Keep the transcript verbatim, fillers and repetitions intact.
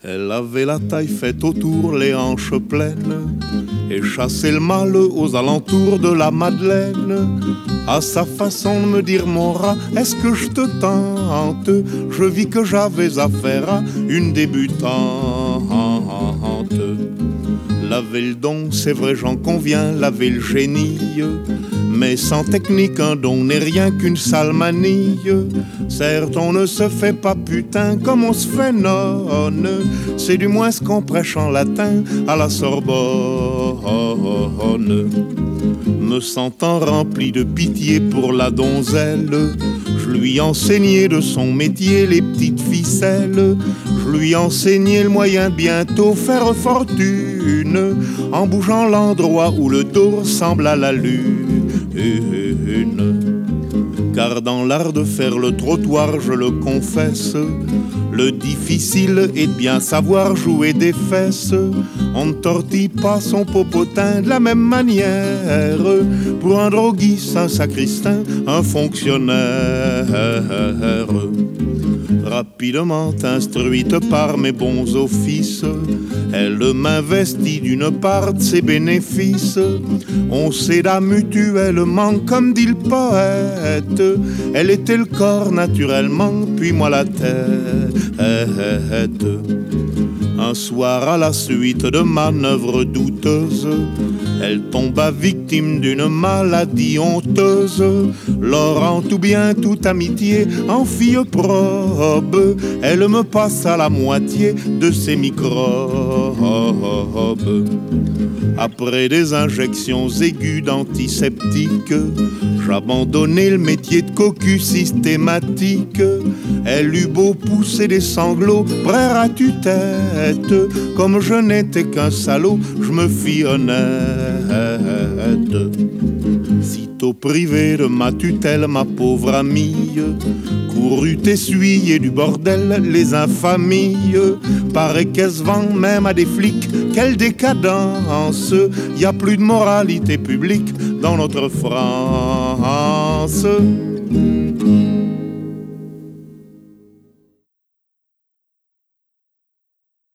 Elle avait la taille faite autour, les hanches pleines, et chassait le mal aux alentours de la Madeleine. À sa façon de me dire mon rat, est-ce que je te tente? Je vis que j'avais affaire à une débutante. Laver le don, c'est vrai j'en conviens, laver le génie, mais sans technique un don n'est rien qu'une sale manille. Certes on ne se fait pas putain comme on se fait nonne, c'est du moins ce qu'on prêche en latin à la Sorbonne. Me sentant rempli de pitié pour la donzelle, je lui enseignai de son métier les petites ficelles. Je lui enseignai le moyen de bientôt faire fortune, en bougeant l'endroit où le dos ressemble à la lune. Car dans l'art de faire le trottoir, je le confesse, le difficile est de bien savoir jouer des fesses. On ne tortille pas son popotin de la même manière. Pour un droguiste, un sacristain, un fonctionnaire. Rapidement instruite par mes bons offices, elle m'investit d'une part de ses bénéfices. On s'aida mutuellement comme dit le poète. Elle était le corps naturellement, puis moi la tête. Un soir à la suite de manœuvres douteuses, elle tomba victime d'une maladie honteuse. Laurent ou bien toute amitié en fille probe, elle me passa la moitié de ses microbes. Après des injections aiguës d'antiseptiques, j'abandonnai le métier de cocu systématique. Elle eut beau pousser des sanglots, brère à tue-tête, comme je n'étais qu'un salaud, je me fis honnête. Sitôt privé de ma tutelle, ma pauvre amie courut essuyer du bordel les infamies. Paraît qu'elle se vend même à des flics, quelle décadence! Y a plus de moralité publique dans notre France.